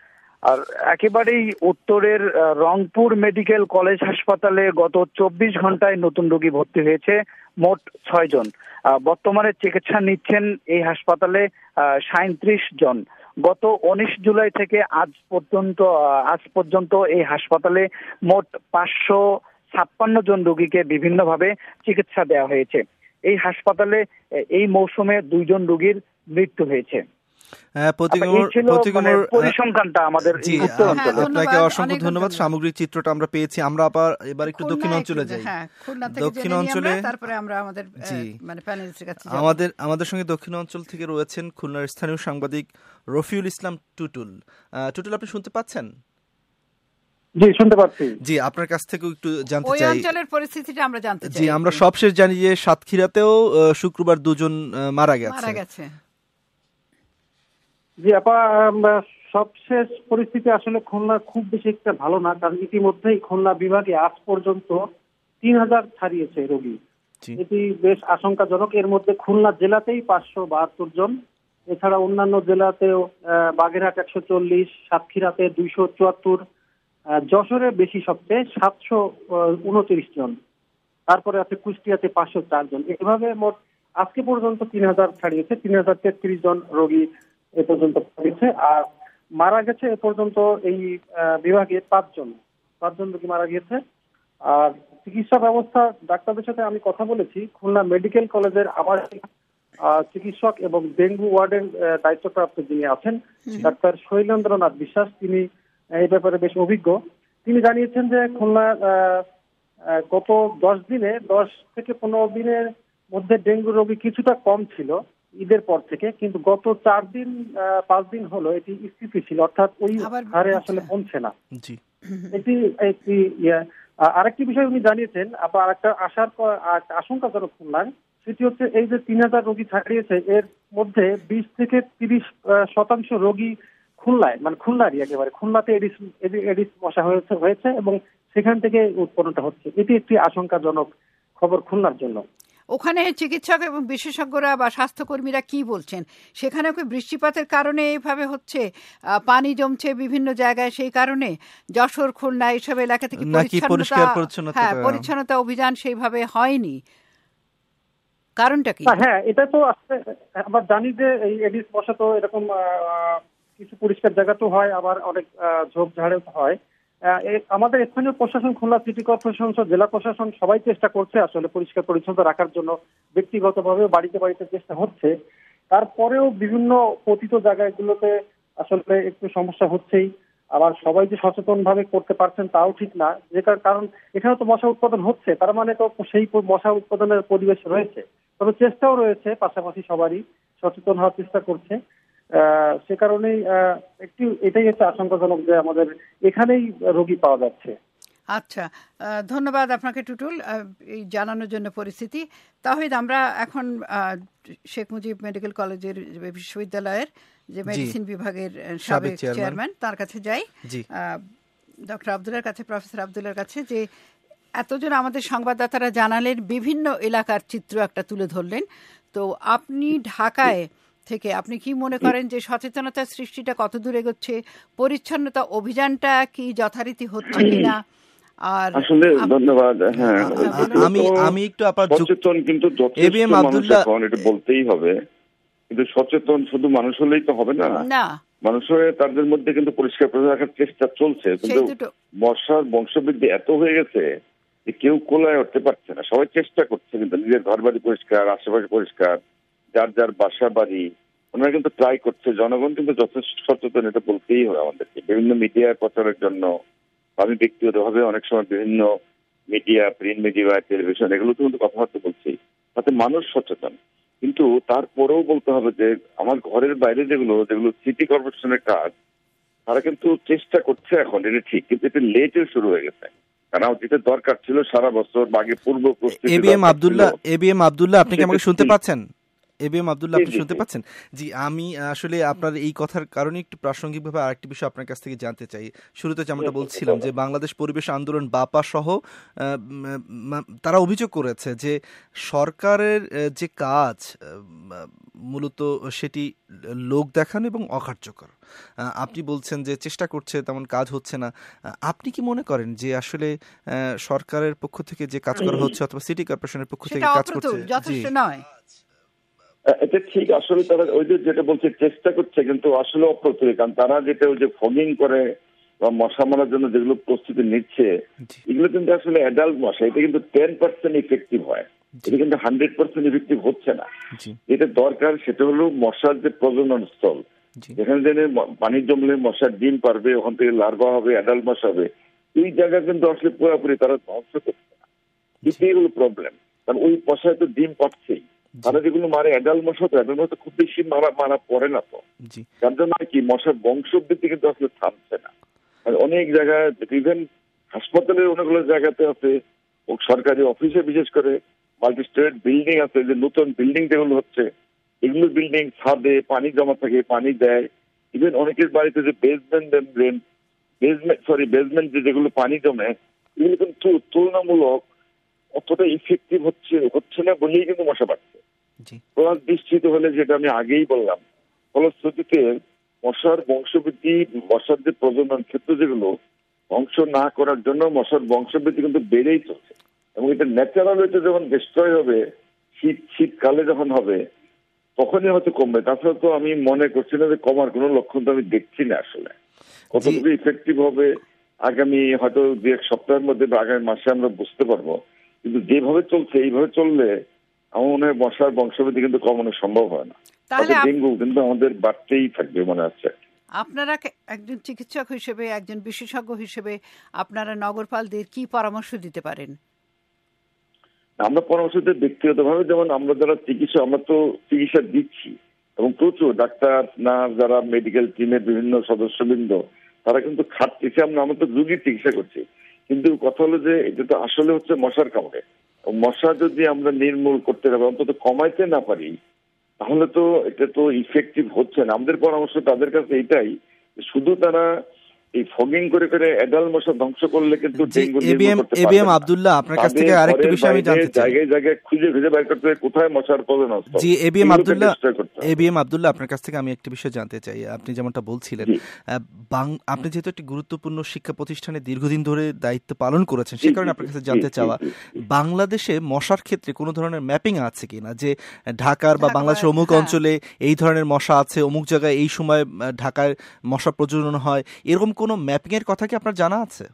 আর একেবারেই উত্তরের রংপুর মেডিকেল কলেজ হাসপাতালে গত চব্বিশ ঘন্টায় নতুন রোগী ভর্তি হয়েছে মোট ছয় জন। বর্তমানে চিকিৎসা নিচ্ছেন এই হাসপাতালে সাঁইত্রিশ জন। গত উনিশ জুলাই থেকে আজ পর্যন্ত আজ পর্যন্ত এই হাসপাতালে মোট পাঁচশো ছাপ্পান্ন জন রোগীকে বিভিন্নভাবে চিকিৎসা দেওয়া হয়েছে। এই হাসপাতালে এই মৌসুমে দুইজন রোগীর মৃত্যু হয়েছে। আপনাকে অসংখ্য ধন্যবাদ। সামগ্রিক চিত্রটা আমরা পেয়েছি। আমরা আবার এবার একটু দক্ষিণ অঞ্চলে যাই। দক্ষিণ অঞ্চলে আমাদের আমাদের সঙ্গে দক্ষিণ অঞ্চল থেকে রয়েছেন খুলনার স্থানীয় সাংবাদিক রফিউল ইসলাম টুটুল। টুটুল, আপনি শুনতে পাচ্ছেন? জি, শুনতে পাচ্ছি। জি, আপনার কাছ থেকে একটু জানতে চাই ওই অঞ্চলের পরিস্থিতিটা আমরা জানতে চাই। জি, আমরা সবশেষ জানি যে সাতক্ষীরাতেও শুক্রবার দুজন মারা গেছে। মারা গেছে জি আপা, সবশেষ পরিস্থিতি আসলে খুলনা খুব বেশি একটা ভালো না, কারণ ইতিমধ্যেই খুলনা বিভাগে আজ পর্যন্ত তিন হাজার ছাড়িয়েছে রোগী। এটি বেশ আশঙ্কাজনক। এর মধ্যে খুলনা জেলাতেই পাঁচশো বাহাত্তর জন, এছাড়া অন্যান্য জেলাতেও বাগেরহাট একশো চল্লিশ, সাতক্ষীরাতে দুইশো চুয়াত্তর, যশোরে বেশি সবচেয়ে সাতশো উনত্রিশ জন, তারপরে আছে কুষ্টিয়াতে পাঁচশো চার জন। এভাবে মোট আজকে পর্যন্ত তিন হাজার ছাড়িয়েছে। তিন হাজার তেত্রিশ জন রোগী এ পর্যন্ত গেছে। আর মারা গেছে এ পর্যন্ত এই বিভাগে পাঁচজন পাঁচজন রোগী মারা গিয়েছে। আর চিকিৎসা ব্যবস্থা, ডাক্তারদের সাথে আমি কথা বলেছি, খুলনা মেডিকেল কলেজের আবাসিক চিকিৎসক এবং ডেঙ্গু ওয়ার্ডের দায়িত্বপ্রাপ্ত যিনি আছেন ডাক্তার শৈলেন্দ্রনাথ বিশ্বাস, তিনি এই ব্যাপারে বেশ অভিজ্ঞ। তিনি জানিয়েছেন যে খুলনা গত দশ দিনে দশ থেকে পনেরো দিনের মধ্যে ডেঙ্গু রোগী কিছুটা কম ছিল ঈদের পর থেকে, কিন্তু গত চার দিন পাঁচ দিন হলো এটি স্থিতিশীল, অর্থাৎ ওই হারে আসলে কমছে না। এটি একটি আরেকটি বিষয় উনি জানিয়েছেন, আবার আরেকটা আশার আশঙ্কাজনক খুলনায়, সেটি হচ্ছে এই যে তিন হাজার রোগী ছাড়িয়েছে এর মধ্যে বিশ থেকে তিরিশ শতাংশ রোগী খুলনায়, মানে খুলনারই একেবারে খুলনাতে এডিস এডিস মশা হয়েছে হয়েছে এবং সেখান থেকে উৎপন্নটা হচ্ছে। এটি একটি আশঙ্কাজনক খবর খুলনার জন্য। ওখানে চিকিৎসক এবং বিশেষজ্ঞরা বা স্বাস্থ্যকর্মীরা কি বলছেন? সেখানে কি বৃষ্টিপাতের কারণে এইভাবে হচ্ছে, পানি জমছে বিভিন্ন জায়গায়, সেই কারণে যশোর খুলনা এইসব এলাকা থেকে পরিচ্ছন্নতা পরিচ্ছন্নতা অভিযান সেইভাবে হয়নি? কারণটা কি? হ্যাঁ, এটা তো আসলে আমরা জানি যে এই এডিস মশা তো এরকম কিছু পরিষ্কার জায়গা তো হয়, আবার অনেক ঝোপঝাড়ে হয়। আমাদের স্থানীয় প্রশাসন, খুলনা সিটি কর্পোরেশন, জেলা প্রশাসন সবাই চেষ্টা করছে আসলে পরিষ্কার পরিচ্ছন্নতা রাখার জন্য, ব্যক্তিগতভাবে বাড়িতে বাড়িতে চেষ্টা হচ্ছে। তারপরেও বিভিন্ন পতিত জায়গাগুলোতে আসলে একটু সমস্যা হচ্ছেই। আবার সবাই যে সচেতন ভাবে করতে পারছেন তাও ঠিক না, যে কারণ এখানে তো মশা উৎপাদন হচ্ছে, তার মানে তো সেই মশা উৎপাদনের পরিবেশ রয়েছে। তবে চেষ্টাও রয়েছে, পাশাপাশি সবারই সচেতন হওয়ার চেষ্টা করছে। সে কারণেই একটু এটাই হচ্ছে আশঙ্কাজনক যে আমাদের এখানেই রোগী পাওয়া যাচ্ছে। আচ্ছা, ধন্যবাদ আপনাকে টুটুল এই জানানোর জন্য পরিস্থিতি। তাহিদ, আমরা এখন শেখ মুজিব মেডিকেল কলেজের বিশ্ববিদ্যালয়ের যে মেডিসিন বিভাগের সাবেক চেয়ারম্যান, তার কাছে যাই, ডক্টর আব্দুল্লাহর কাছে, প্রফেসর আব্দুল্লাহর কাছে, যে এতজন আমাদের সংবাদদাতারা জানালেন, বিভিন্ন এলাকার চিত্র একটা তুলে ধরলেন। তো আপনি ঢাকায় থেকে আপনি কি মনে করেন যে সচেতনতা সৃষ্টিটা কত দূর এগোচ্ছে? পরিচ্ছন্নতা অভিযানটা কি যথারীতি হচ্ছে কিনা? আর আসলে ধন্যবাদ। হ্যাঁ, আমি আমি একটু আপনার সচেতন কিন্তু এবিএম আব্দুল্লাহ এটা বলতেই হবে, কিন্তু সচেতন শুধু মানুষ হলেই তো হবে না। না, মানুষ হয়ে তাদের মধ্যে কিন্তু পরিষ্কার করে রাখার চেষ্টা চলছে, কিন্তু মশার বংশবৃদ্ধি এত হয়ে গেছে যে কেউ কোলায় উঠতে পারছে না। সবাই চেষ্টা করছে, কিন্তু নিজের ঘর বাড়ি পরিষ্কার, আশেপাশে পরিষ্কার, যার যার বাসা বাড়ি, ওনারা কিন্তু ট্রাই করছে। জনগণ কিন্তু যথেষ্ট সচেতন, এটা বলতেই হবে আমাদেরকে। বিভিন্ন মিডিয়ার প্রচারের জন্য আমি ব্যক্তিগতভাবে অনেক সময় বিভিন্ন মিডিয়া, প্রিন্ট মিডিয়া, টেলিভিশন, এগুলো তো কিন্তু কথাবার্তা বলছি, তাতে মানুষ সচেতন। কিন্তু তারপরেও বলতে হবে যে আমার ঘরের বাইরে যেগুলো যেগুলো সিটি কর্পোরেশনের কাজ, তারা কিন্তু চেষ্টা করছে এখন, এটা ঠিক, কিন্তু এটা লেটে শুরু হয়ে গেছে। কারণ যেটা দরকার ছিল সারা বছর আগে পূর্ব প্রস্তুতি। এবিএম আব্দুল্লাহ, এবিএম আব্দুল্লাহ, আপনি কি আমাকে শুনতে পাচ্ছেন? এ বি এম আব্দুল্লাহ, আপনি শুনতে পাচ্ছেন? জি, আমি আসলে আপনার এই কথার কারণে একটু প্রাসঙ্গিকভাবে আরেকটি বিষয় আপনার কাছ থেকে জানতে চাই। শুরুতে যেমনটা বলছিলাম যে বাংলাদেশ পরিবেশ আন্দোলন বাপা সহ তারা অভিযোগ করেছে যে সরকারের যে কাজ মূলত সেটি লোক দেখানো এবং অকার্যকর। আপনি বলছেন যে চেষ্টা করছে, তেমন কাজ হচ্ছে না। আপনি কি মনে করেন যে আসলে সরকারের পক্ষ থেকে যে কাজ করা হচ্ছে অথবা সিটি কর্পোরেশনের পক্ষ থেকে কাজ করছে যথেষ্ট নয়? এটা ঠিক, আসলে তারা ওই যে যেটা বলছে চেষ্টা করছে, কিন্তু আসলে অপ্রতুল। কারণ তারা যেটা ওই যে ফগিং করে বা মশা মারার জন্য যেগুলো প্রস্তুতি নিচ্ছে, এগুলো কিন্তু আসলে অ্যাডাল্ট মশা। এটা কিন্তু টেন পার্সেন্ট ইফেক্টিভ হয়, এটা কিন্তু হান্ড্রেড পার্সেন্ট ইফেক্টিভ হচ্ছে না। এটা দরকার সেটা হলো মশার যে প্রজনন স্থল, যেখানে যেখানে পানি জমলে মশার ডিম পারবে, ওখান থেকে লার্ভা হবে, অ্যাডাল্ট মশা হবে, এই জায়গা কিন্তু আসলে পুরোপুরি তারা ধ্বংস করছে না। এটাই হলো প্রবলেম। কারণ ওই মশায় তো ডিম পাচ্ছেই, তারা যেগুলো মারে অ্যাডাল্ট মশা, তো অ্যাডাল্ট মশা খুব বেশি মারা মারা পড়ে না। তো যার জন্য কি মশার বংশবৃদ্ধি কিন্তু আসলে থামছে না। অনেক জায়গায় ইভেন হাসপাতালের অনেকগুলো জায়গাতে আছে, সরকারি অফিসে বিশেষ করে মাল্টি স্টেট বিল্ডিং আছে, যে নতুন বিল্ডিং যেগুলো হচ্ছে, এগুলো বিল্ডিং ছাদে পানি জমা থাকে, পানি দেয়। ইভেন অনেকের বাড়িতে যে বেসমেন্ট বেসমেন্ট সরি বেসমেন্ট যে যেগুলো পানি জমে, এগুলো কিন্তু তুলনামূলক অতটা ইফেক্টিভ হচ্ছে হচ্ছে না বলেই কিন্তু মশা বাড়ছে। প্রভাব বৃষ্টিতে হলে, যেটা আমি আগেই বললাম, ফলশ্রুতিতে মশার বংশবৃদ্ধি, মশার যে প্রজনন ক্ষেত্র যেগুলো ধ্বংস না করার জন্য মশার বংশবৃদ্ধি কিন্তু বেড়েই চলছে। এবং এটা ন্যাচারাল হইতে যখন ডিস্ট্রয় হবে, শীত শীতকালে যখন হবে, তখনই হয়তো কমবে। তাছাড়া তো আমি মনে করছি না যে কমার কোনো লক্ষণ তো আমি দেখছি না। আসলে কতটুকু ইফেক্টিভ হবে আগামী হয়তো দু এক সপ্তাহের মধ্যে বা আগামী মাসে আমরা বুঝতে পারবো। কিন্তু যেভাবে চলছে, এইভাবে চললে আমার মনে হয় মশার বংশবৃদ্ধি কিন্তু কমানো সম্ভব হয় না। তাহলে ডেঙ্গু কিন্তু আমাদের বাড়তেই থাকবে মনে হচ্ছে। আপনারা একজন চিকিৎসক হিসেবে, একজন বিশেষজ্ঞ হিসেবে আপনারা নগরপালদের কি পরামর্শ দিতে পারেন? আমরা পরামর্শ দিতে ব্যক্তিগতভাবে, যেমন আমরা যারা চিকিৎসা, আমরা তো চিকিৎসা দিচ্ছি এবং প্রচুর ডাক্তার, নার্স, যারা মেডিকেল টিমের বিভিন্ন সদস্যবৃন্দ, তারা কিন্তু খাটতেছে। আমরা আমরা তো রোগীর চিকিৎসা করছি, কিন্তু কথা হলো যে এটা তো আসলে হচ্ছে মশার কামড়ে। মশা যদি আমরা নির্মূল করতে পারি, অন্তত কমাইতে না পারি, তাহলে তো এটা তো ইফেক্টিভ হচ্ছে না। আমাদের পরামর্শ তাদের কাছে এটাই, শুধু তারা এই ফগিং করে করে অ্যাডাল্ট মশা ধ্বংস করলে কিন্তু ডেঙ্গু নির্মূল করতে পারবে না। এবিএম আব্দুল্লাহ, আপনার কাছ থেকে আরেকটা বিষয় আমি জানতে চাই। জায়গায় জায়গায় খুঁজে খুঁজে বের করতে হবে কোথায় মশার প্রজনন স্থল। জি, এবিএম আব্দুল্লাহ, এবিএম আব্দুল্লাহ আপনার কাছ থেকে আমি একটা বিষয় জানতে চাই। আপনি যেমনটা বলছিলেন, আপনি যেহেতু একটি গুরুত্বপূর্ণ শিক্ষা প্রতিষ্ঠানে দীর্ঘদিন ধরে দায়িত্ব পালন করেছেন, সে কারণে আপনার কাছে জানতে চাওয়া, বাংলাদেশে মশার ক্ষেত্রে কোনো ধরনের ম্যাপিং আছে কিনা, যে ঢাকার বা বাংলাদেশের অমুক অঞ্চলে এই ধরনের মশা আছে, অমুক জায়গায় এই সময় ঢাকায় মশা প্রজনন হয়, এরকম কোনো ম্যাপিং এর কথা কি আপনার জানা আছে?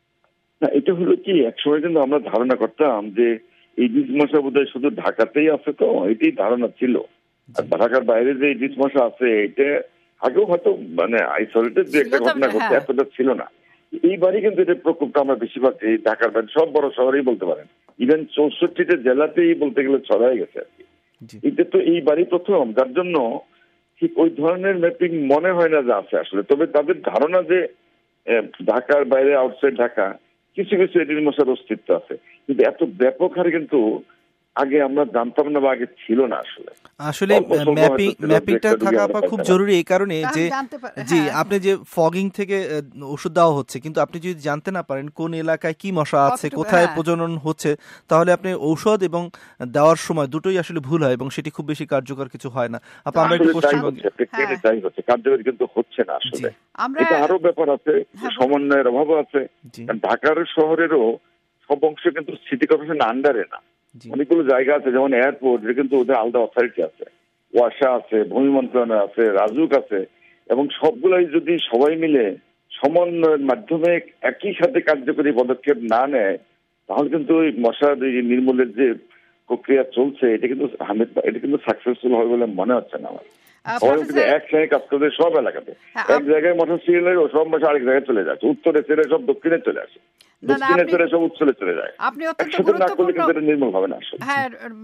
না, এটা হলো কি, একসময় কিন্তু আমরা ধারণা করতাম যে ইডিস মশা বোধহয় শুধু ঢাকাতেই আছে, তো এটাই ধারণা ছিল। আর ঢাকার বাইরে যে ইডিস মশা আছে, এটা আগেও হয়তো মানে আইসোলেটেড যে একটা ঘটনা ঘটছে, এতটা ছিল না। এইবারই কিন্তু এটা প্রকোপটা আমরা বেশিরভাগ এই ঢাকার বাইরে সব বড় শহরেই বলতে পারেন, ইভেন চৌষট্টিটা জেলাতেই বলতে গেলে ছড়াই গেছে আর কি। এটা তো এইবারই প্রথম, যার জন্য ঠিক ওই ধরনের ম্যাপিং মনে হয় না যে আছে আসলে। তবে তাদের ধারণা যে ঢাকার বাইরে, আউটসাইড ঢাকা কিছু কিছু এডিস মশার অস্তিত্ব আছে, কিন্তু এত ব্যাপক হারে কিন্তু আগে আমরা জানতাম না বা আগে ছিল না। আসলে আসলে ম্যাপিং ম্যাপিংটা থাকা খুব জরুরি, এই কারণে যে জি আপনি যে ফগিং থেকে ওষুধ দেওয়া হচ্ছে, কিন্তু আপনি যদি জানতে না পারেন কোন এলাকায় কি মশা আছে, কোথায় প্রজনন হচ্ছে, তাহলে আপনি ঔষধ এবং দেওয়ার সময় দুটোই আসলে ভুল হয় এবং সেটি খুব বেশি কার্যকর কিছু হয় না। আপা আমরা একটু পশ্চিমবঙ্গে কার্যকরী কিন্তু হচ্ছে না আসলে। এটা আরো ব্যাপার আছে, সমন্বয়ের অভাব আছে। ঢাকার শহরেরও সব অংশ কিন্তু সিটি কর্পোরেশন আন্ডারে না। অনেকগুলো জায়গা আছে, যেমন এয়ারপোর্ট, কিন্তু ওদের আলাদা অথরিটি আছে, ওয়াসা আছে, ভূমি মন্ত্রণালয় আছে, রাজুক আছে, এবং সবগুলাই যদি সবাই মিলে সমন্বয়ের মাধ্যমে একই সাথে কার্যকরী পদক্ষেপ না নেয়, তাহলে কিন্তু ওই মশা নির্মূলের যে প্রক্রিয়া চলছে, এটা কিন্তু এটা কিন্তু সাকসেসফুল হবে বলে মনে হচ্ছে না আমার। সবাই কিন্তু একসঙ্গে কাজ করবে সব এলাকাতে, এক জায়গায় মশা ছিল, সব মশা আরেক জায়গায় চলে যাচ্ছে, উত্তরে ছেড়ে সব দক্ষিণে চলে আসে, দক্ষিণে ছেড়ে সব উত্তরে চলে যায়। আপনি অত্যন্ত গুরুত্বপূর্ণ নির্মূল হবে না আসলে। হ্যাঁ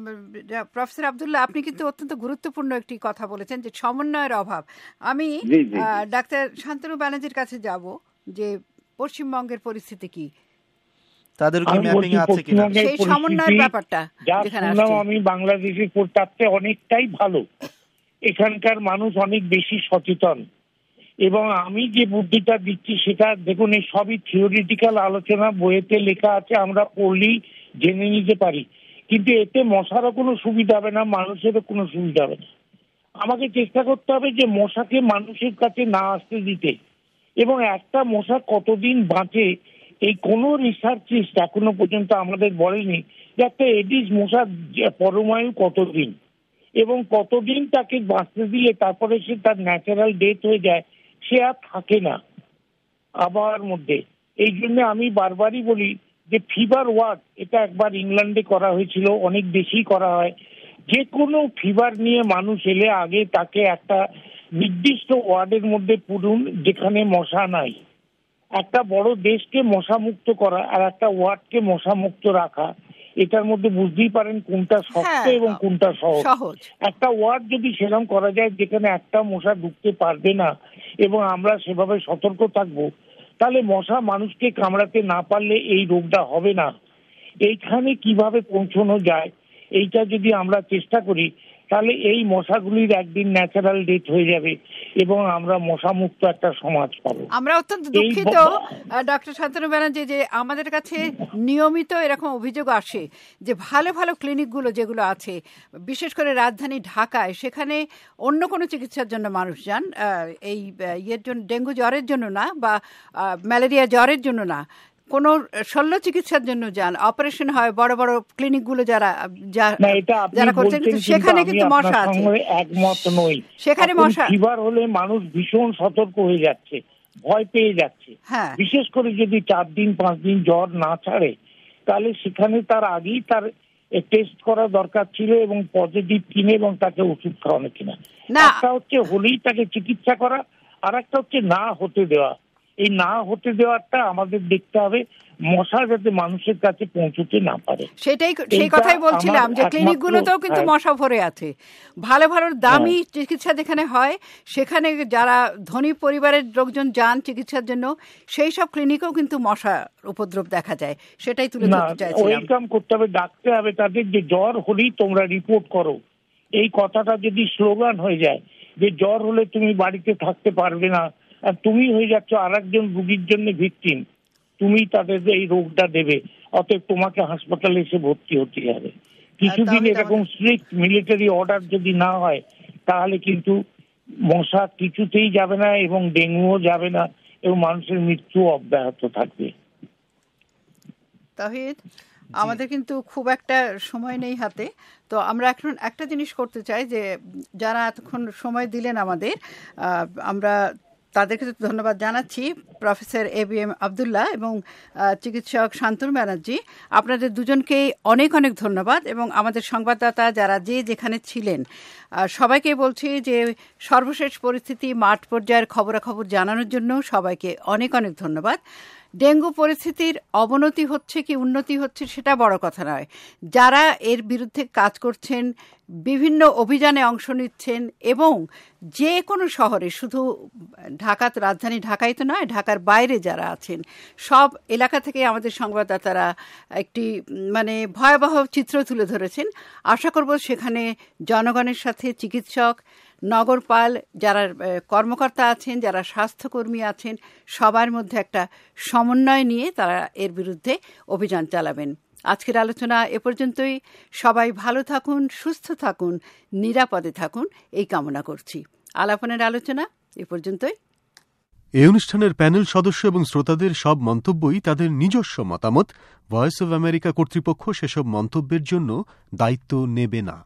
প্রফেসর আব্দুল্লাহ, আপনি কিন্তু অত্যন্ত গুরুত্বপূর্ণ একটি কথা বলেছেন, যে সমন্বয়ের অভাব। আমি ডাক্তার শান্তনু ব্যানার্জির কাছে যাব, যে পশ্চিমবঙ্গের পরিস্থিতি কি? তাদের কি ম্যাপিং আছে কিনা সেই সমন্বয়ের ব্যাপারটা যেখানে আমি বাংলাদেশের তাতে অনেকটাই ভালো। এখানকার মানুষ অনেক বেশি সচেতন এবং আমি যে বুদ্ধিটা দিচ্ছি সেটা দেখুন এই সবই থিওরিটিক্যাল আলোচনা, বইয়েতে লেখা আছে, আমরা পড়লেই জেনে নিতে পারি, কিন্তু এতে মশারও কোনো সুবিধা হবে না, মানুষেরও কোনো সুবিধা হবে না। আমাকে চেষ্টা করতে হবে যে মশাকে মানুষের কাছে না আসতে দিতে, এবং একটা মশা কতদিন বাঁচে এই কোনো রিসার্চিস্ট এখনো পর্যন্ত আমাদের বলেনি যে একটা এডিস মশার পরমায়ু কতদিন এবং কতদিন তাকে বাঁচতে দিলে তারপরে সে তার ন্যাচারাল ডেথ হয়ে যায়, সে আর থাকে না আবহাওয়ার মধ্যে। এই জন্য আমি বারবারই বলি যে ফিভার ওয়ার্ড, এটা একবার ইংল্যান্ডে করা হয়েছিল, অনেক বেশি করা হয়। যে কোনো ফিভার নিয়ে মানুষ এলে আগে তাকে একটা নির্দিষ্ট ওয়ার্ডের মধ্যে পুরুন যেখানে মশা নাই। একটা বড় দেশকে মশামুক্ত করা আর একটা ওয়ার্ডকে মশামুক্ত রাখা, এটার মধ্যে বুঝতেই পারেন কোনটা শক্ত এবং কোনটা সহজ। একটা ওয়ার্ড যদি সেরকম করা যায় যেখানে একটা মশা ঢুকতে পারবে না এবং আমরা সেভাবে সতর্ক থাকবো, তাহলে মশা মানুষকে কামড়াতে না পারলে এই রোগটা হবে না। এইখানে কিভাবে পৌঁছানো যায় এইটা যদি আমরা চেষ্টা করি তাহলে এই মশাগুলির একদিন ন্যাচারাল ডেথ হয়ে যাবে এবং আমরা মশামুক্ত একটা সমাজ পাবো। আমরা অত্যন্ত দুঃখিত ডক্টর শান্তনু ব্যানার্জি যে আমাদের কাছে নিয়মিত এরকম অভিযোগ আসে যে ভালো ভালো ক্লিনিকগুলো যেগুলো আছে বিশেষ করে রাজধানী ঢাকায়, সেখানে অন্য কোনো চিকিৎসার জন্য মানুষ যান, এই ইয়ের জন্য, ডেঙ্গু জ্বরের জন্য না বা ম্যালেরিয়া জ্বরের জন্য না, কোনো শল্য চিকিৎসার জন্য যান, অপারেশন হয় বড় বড় ক্লিনিকগুলো যারা যারা করছেন, সেখানে কিন্তু মশা আছে। একমত নই, সেখানে মশা ফিভার হলে মানুষ ভীষণ সতর্ক হয়ে যাচ্ছে, ভয় পেয়ে যাচ্ছে। বিশেষ করে যদি চার দিন পাঁচ দিন জ্বর না ছাড়ে তাহলে সেখানে তার আগেই তার টেস্ট করা দরকার ছিল এবং পজিটিভ কিনে এবং তাকে ওষুধ খাওয়ানো কিনা। একটা হচ্ছে হলেই তাকে চিকিৎসা করা, আর একটা হচ্ছে না হতে দেওয়া। এই না হতে দেওয়াটা আমাদের দেখতে হবে, মশা যাতে মানুষের কাছে পৌঁছতে না পারে। সেটাই সেই কথাই বলছিলাম যে ক্লিনিকগুলোতেও কিন্তু মশা ভরে আছে। ভালো ভালো দামি চিকিৎসা যেখানে হয় সেখানে যারা ধনী পরিবারের লোকজন যান চিকিৎসার জন্য, সেই সব ক্লিনিকেও কিন্তু মশা উপদ্রব দেখা যায়। সেটাই তুলে ধরতে চাইছিলাম। ওয়েলকাম করতে হবে, ডাকতে হবে তাদের যে জ্বর হলেই তোমরা রিপোর্ট করো। এই কথাটা যদি স্লোগান হয়ে যায় যে জ্বর হলে তুমি বাড়িতে থাকতে পারবে না আর তুমি হয়ে যাচ্ছ আর একজন রুগীর জন্য ভিকটিম, তুমি তাদের এই রোগটা দেবে, অতএব তোমাকে হাসপাতালে এসে ভর্তি হতে হবে। কিছুদিন এরকম স্ট্রিক্ট মিলিটারি অর্ডার যদি না হয় তাহলে কিন্তু মশা কিছুতেই যাবে না এবং ডেঙ্গুও যাবে না এবং মানুষের মৃত্যু অব্যাহত থাকবে। তাহিদ, আমাদের কিন্তু খুব একটা সময় নেই হাতে, তো আমরা এখন একটা জিনিস করতে চাই যে যারা এতক্ষণ সময় দিলেন আমাদের, আমরা তাদেরকে ধন্যবাদ জানাচ্ছি, professor A B M Abdullah এবং চিকিৎসক শান্তনু ব্যানার্জি। আপনাদের দুজনকেই অনেক অনেক ধন্যবাদ এবং আমাদের সংবাদদাতা যারা যে যেখানে ছিলেন সবাইকে বলছি যে সর্বশেষ পরিস্থিতি মাঠ পর্যায়ের খবরাখবর জানানোর জন্য সবাইকে অনেক অনেক ধন্যবাদ। ডেঙ্গু পরিস্থিতির অবনতি হচ্ছে কি উন্নতি হচ্ছে সেটা বড় কথা নয়, যারা এর বিরুদ্ধে কাজ করছেন, বিভিন্ন অভিযানে অংশ নিচ্ছেন এবং যে কোনো শহরে, শুধু ঢাকা তো রাজধানী ঢাকাই তো নয়, ঢাকার বাইরে যারা আছেন সব এলাকা থেকে আমাদের সংবাদদাতারা একটি মানে ভয়াবহ চিত্র তুলে ধরেছেন। আশা করব সেখানে জনগণের সাথে চিকিৎসক, নগরপাল, যারা কর্মকর্তা আছেন, যারা স্বাস্থ্যকর্মী আছেন, সবার মধ্যে একটা সমন্বয় নিয়ে তারা এর বিরুদ্ধে অভিযান চালাবেন। আজকের আলোচনা এ পর্যন্তই। সবাই ভালো থাকুন, সুস্থ থাকুন, নিরাপদে থাকুন এই কামনা করছি। আলাপনের আলোচনা এ পর্যন্তই। এই অনুষ্ঠানের প্যানেল সদস্য এবং শ্রোতাদের সব মন্তব্যই তাদের নিজস্ব মতামত। ভয়েস অব আমেরিকা কর্তৃপক্ষ সেসব মন্তব্যের জন্য দায়িত্ব নেবে না।